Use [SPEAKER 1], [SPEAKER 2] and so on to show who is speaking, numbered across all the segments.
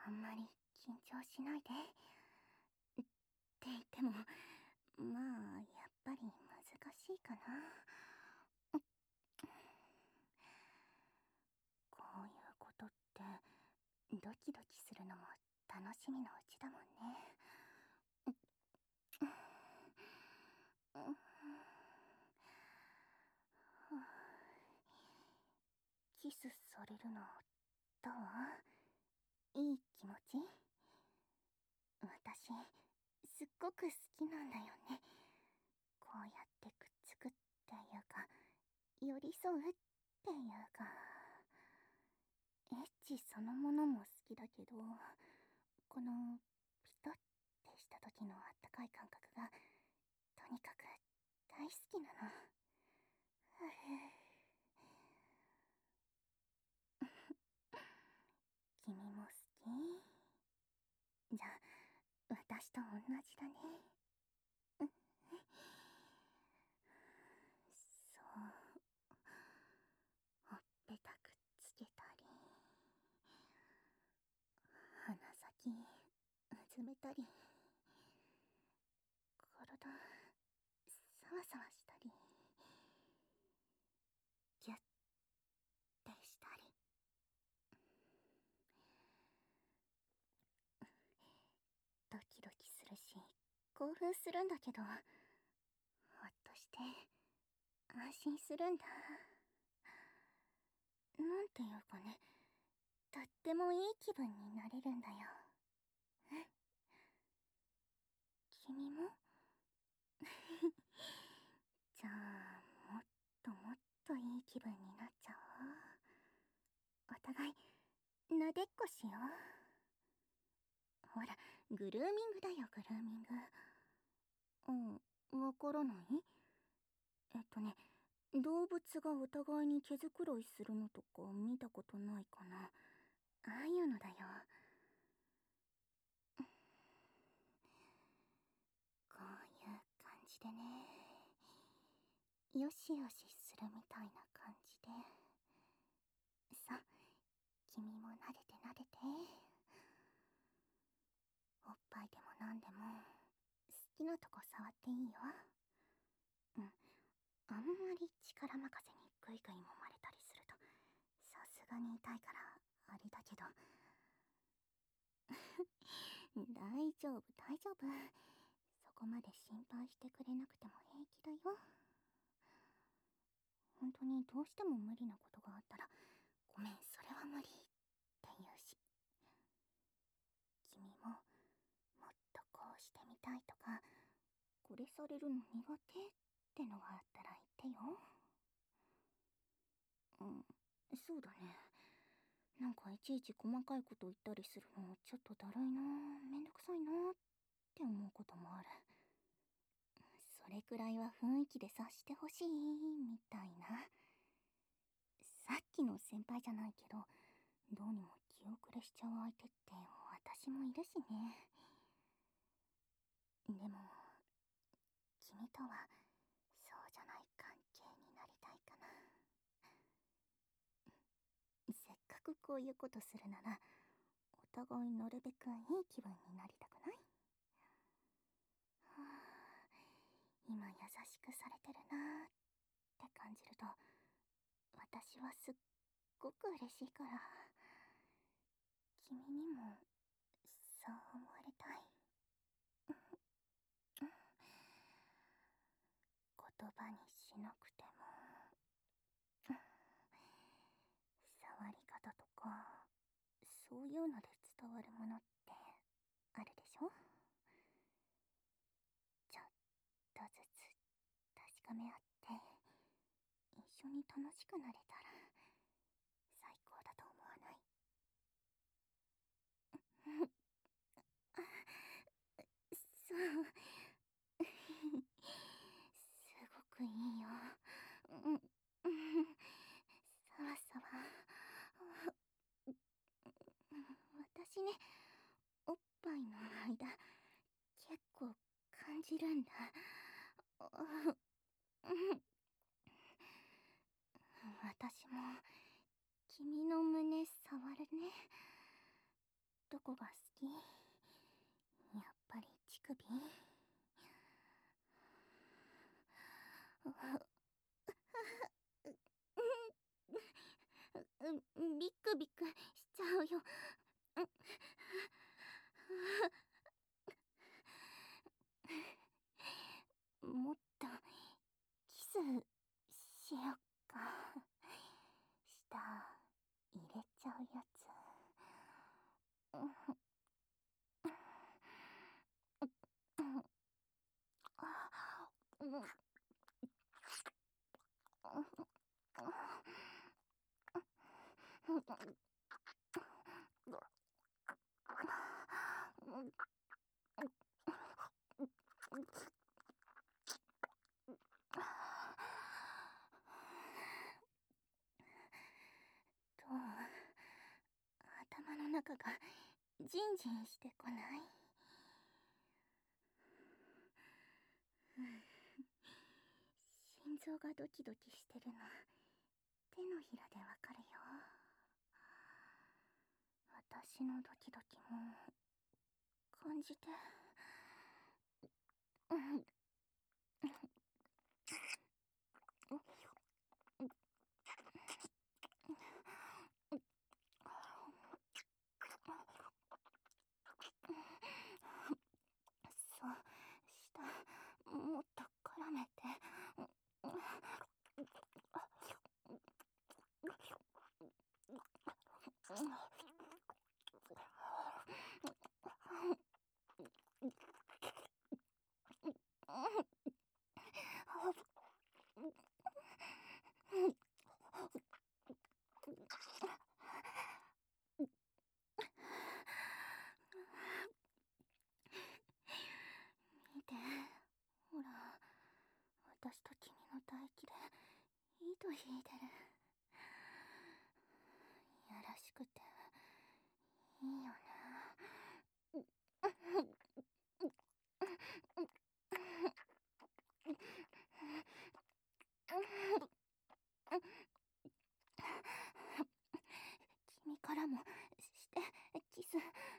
[SPEAKER 1] あんまり緊張しないで。って言っても、まあ、やっぱり難しいかな。こういうことって、ドキドキするのも楽しみのうちだもんね。キスされるの、どう？いい気持ち？私、すっごく好きなんだよね。こうやってくっつくっていうか、寄り添うっていうか、エッチそのものも好きだけど、このピタッてした時のあったかい感覚がとにかく大好きなの。君も好き？じゃあ私と同じだね。そう、ほっぺたくっつけたり、鼻先うずめたり、体サワサワしたり、ギュッてしたり。ドキドキするし興奮するんだけど、ほっとして安心するんだ。なんていうかね、とってもいい気分になれるんだよ。君も？じゃあもっともっといい気分になっちゃおう。お互いなでっこしよう。ほら、グルーミングだよ、グルーミング。わからない？ね、動物がお互いに毛づくろいするのとか見たことないかな。ああいうのだよ。こういう感じでね。よしよしするみたいな感じで。さ、君も撫でて撫でて。おっぱいでもなんでも、好きなとこ触っていいよ。うん。あんまり力任せにグイグイ揉まれたりすると、さすがに痛いから、あれだけど。大丈夫、大丈夫。そこまで心配してくれなくても平気だよ。本当にどうしても無理なことがあったら、ごめん、それは無理って言うし。君も、もっとこうしてみたいとか、これされるの苦手ってのがあったら言ってよ。うん、そうだね。なんかいちいち細かいこと言ったりするのちょっとだるいな、めんどくさいなって思うこともある。それくらいは雰囲気で察してほしいみたいな。さっきの先輩じゃないけど、どうにも気遅れしちゃう相手って私もいるしね。でも君とはそうじゃない関係になりたいかな。せっかくこういうことするなら、お互いなるべくいい気分になりたくない？はあ、今優しくされてるなーって感じると、私はすっごく嬉しいから、君にもそう思われたい。言葉にしなくても、触り方とかそういうので伝わるものってあるでしょ？ちょっとずつ確かめ合って一緒に楽しくなれたら最高だと思わない？そう。すごくいいよ。うん、さわさわ。私ね、おっぱいの間結構感じるんだ。私も君の胸触るね。どこが好き？やっぱり乳首？ビクビクしちゃうよ。もっとキスしよっか。舌入れちゃうやつ。どう？頭の中がジンジンしてこない？心臓がドキドキしてるの手のひらでわかるよ。私のドキドキも感じて。そう、舌もっと絡めて。見て、ほら、私と君の唾液で糸引いてる。やらしくていいよね。君からもしてキス。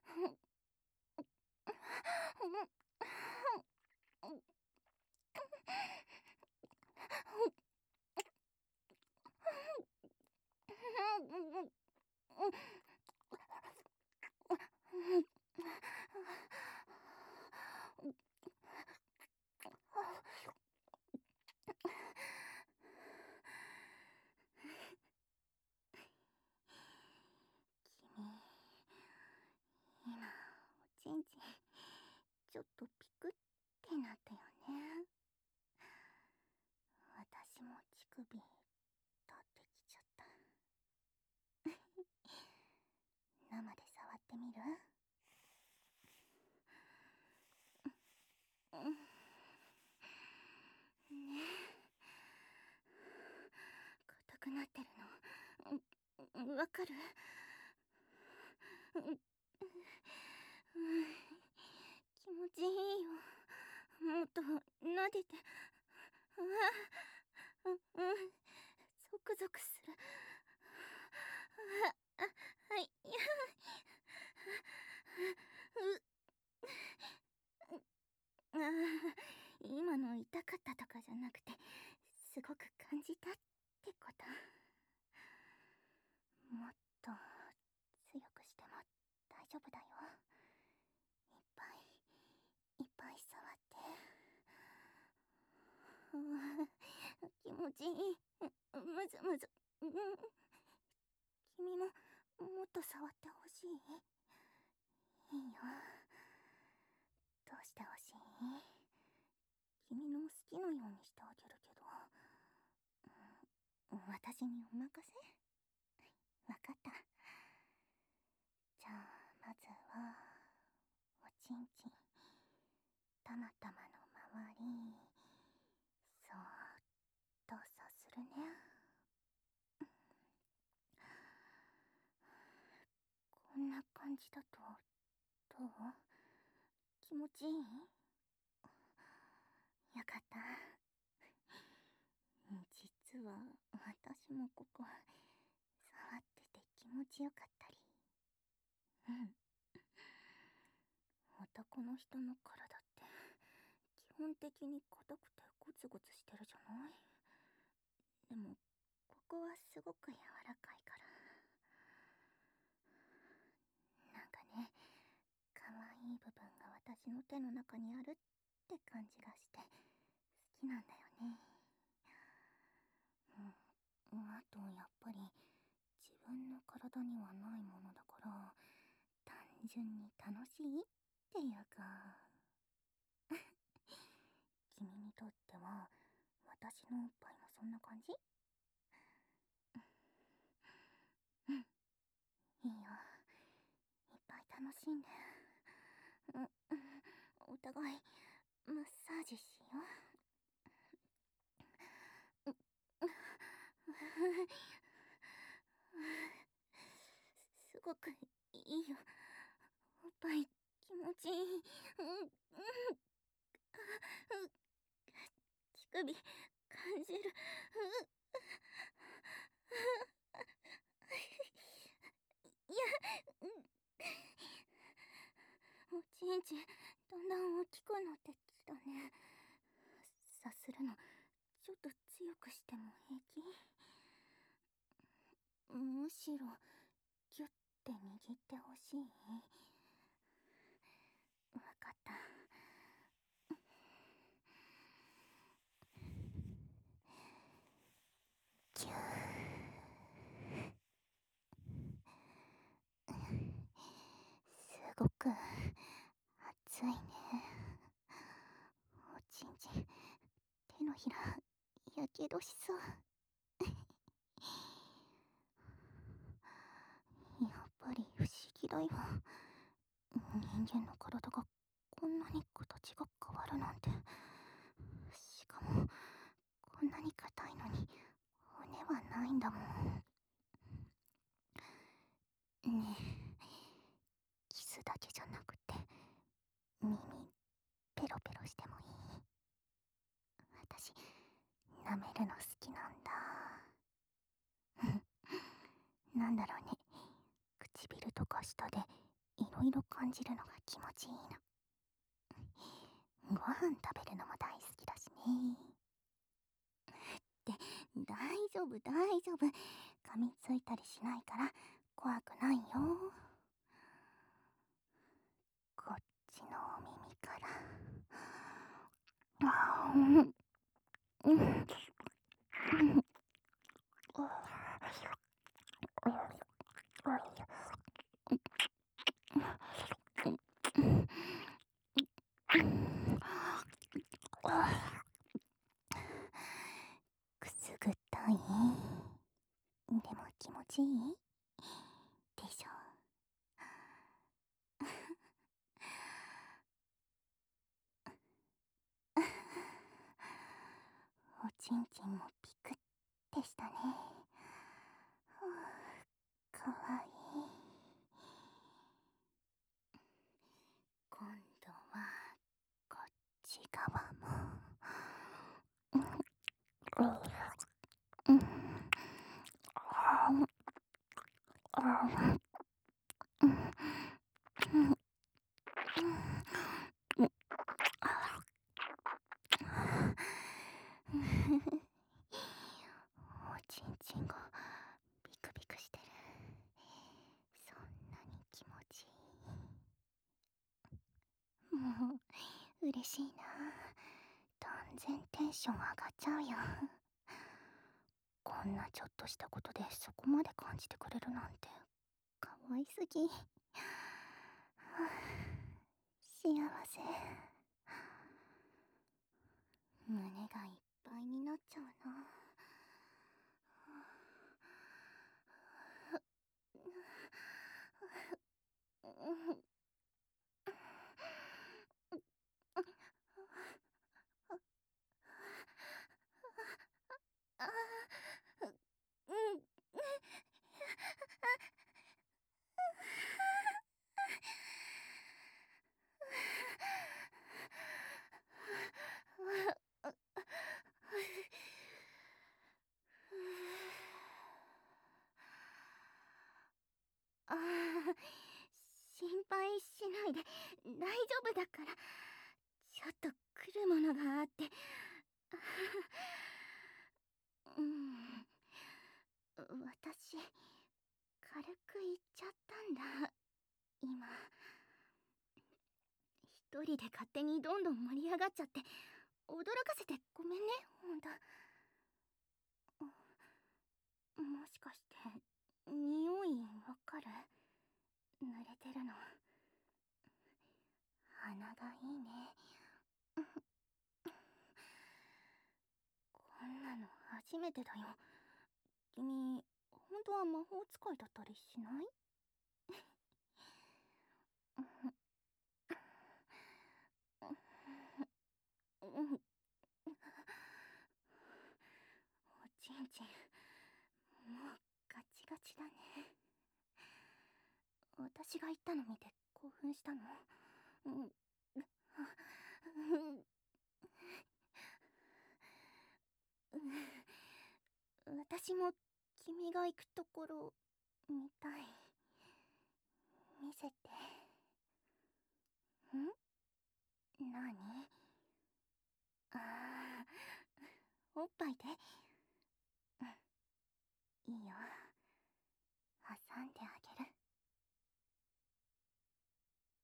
[SPEAKER 1] 君、今おちんちんちょっとピクってなったよね。私も乳首立ってきちゃった。生で触ってみる？ね、硬くなってるのわかる？気持ちいいよ。もっと撫でて。ゾクゾクする。はい、今の痛かったとかじゃなくて、すごく感じたってこと。もっと強くしても大丈夫だよ。いっぱいいっぱい触って。気持ちいい。むずむず。君ももっと触ってほしい？いいよ。どうしてほしい？君の好きなようにしてあげるけど、私にお任せ？わかった。じゃあまずはおちんちん、たまたまの周りそーっとさするね。こんな感じだとどう？気持ちいい？よかった。実は私もここ触ってて気持ちよかったり。 男の人の体って基本的に硬くてゴツゴツしてるじゃない？でもここはすごく柔らかいから、なんかね、可愛い部分が私の手の中にあるって感じがして好きなんだよね。あとやっぱり自分の体にはないものだから、単純に楽しいっていうか。君にとっては私のおっぱいもそんな感じ？うん、いいよ。いっぱい楽しんで。うん、お互いマッサージしよう。すごくいいよ。おっぱい気持ちいい。乳首感じる。いや、おちんちんだんだん大きくなってきたね。さするのちょっと強くしても平気？むしろギュッて握ってほしい。わかった。ギュー。すごく熱いね。おちんちん手のひらやけどしそう。やっぱり不思議だよ。人間の体がこんなに形が変わるなんて。しかもこんなに硬いのに骨はないんだもん。ねえ、キスだけじゃなくて耳ペロペロしてもいい？私舐めるの好きなんだ。なんだろうね、唇とか舌でいろいろ感じるのが気持ちいいの。ご飯食べるのも大好きだしね。って大丈夫大丈夫、噛みついたりしないから怖くないよ。こっちのお耳から。あうん、うん、くすぐったい？でも気持ちいいでしょ？おちんちんもピクってしたね。かわいい。今度はこっち側も。おちんちんがビクビクしてる。そんなに気持ちいい？もう嬉しいな。断然テンション上がっちゃうよ。こんなちょっとしたことでそこまで感じてくれるなんてかわいすぎ。幸せ。胸がいっぱいになっちゃうな。 心配しないで、大丈夫だから。ちょっと来るものがあって。うん。私、軽く言っちゃったんだ、今。一人で勝手にどんどん盛り上がっちゃって、驚かせてごめんね、ほんと。もしかして、匂いわかる？濡れてるの。鼻がいいね。こんなの初めてだよ。君、本当は魔法使いだったりしない？おちんちん、もうガチガチだね。私が言ったの見て興奮したの？うん。私も君が行くところ見たい。見せて。ん？何？ああ、おっぱいで。うん、いいよ。